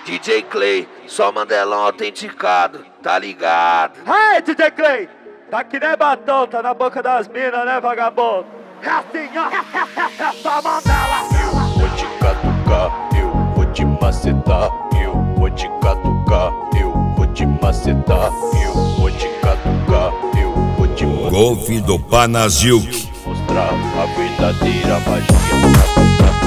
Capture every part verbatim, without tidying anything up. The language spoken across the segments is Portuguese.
D J Clay, só Mandelão autenticado, tá ligado? Hey, D J Clay, tá que nem batom, tá na boca das minas, né, vagabundo? É assim, ó, é só Mandela. Eu vou te catucar, eu vou te macetar. Eu vou te catucar, eu vou te macetar. Eu vou te catucar, eu vou te macetar. Golfe do Panazilk. Mostrar a verdadeira magia.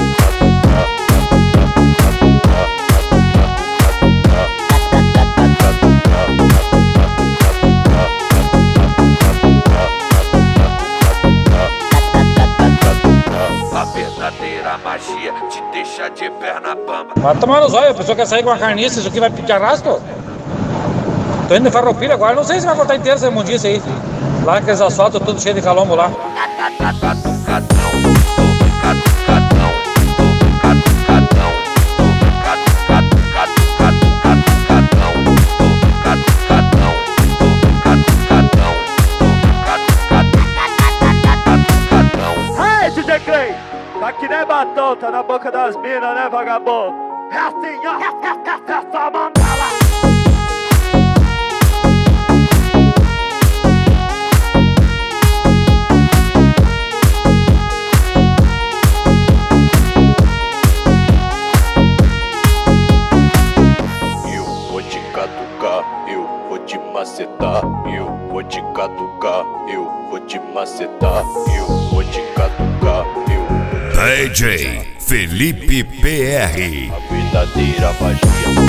A verdadeira magia te deixa de perna bamba. Vai tomar nos olhos, a pessoa quer sair com a carniça, isso aqui vai pedir arrasto. Tô indo em Farroupilha agora, não sei se vai cortar inteiro essa imundice aí. Lá aqueles asfaltos tudo cheio de calombo lá. Hey, D J Clay, tá que nem batom, tá na boca das minas, né, vagabundo? É assim, ó, é só Mandela. Eu vou te catucar, eu vou te macetar. Eu vou te catucar, eu vou te macetar. Eu vou te catucar, eu vou te... D J Felipe P R. A verdadeira magia.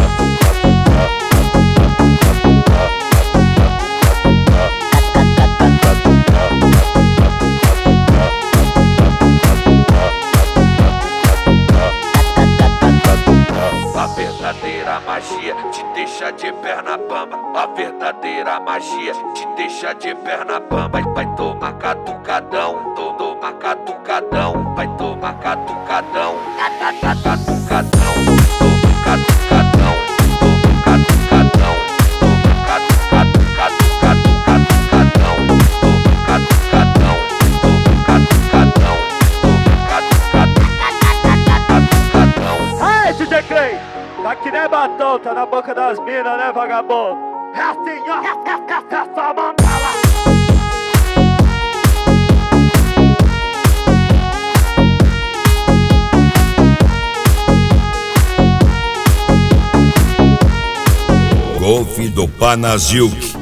A verdadeira magia te deixa de perna bamba. A verdadeira magia te deixa de perna bamba. Vai tomar catucadão, to- toma catucadão. Vai tomar catucadão, catucadão, toma catucadão, toma catucadão, toma catucadão, catucadão, toma catucadão, toma catucadão, toma catucadão. Hey, D J Clay, tá que nem batom, tá na boca das minas, né, vagabundo? É assim, ó, é só Mandela. Golfe do Panazilk.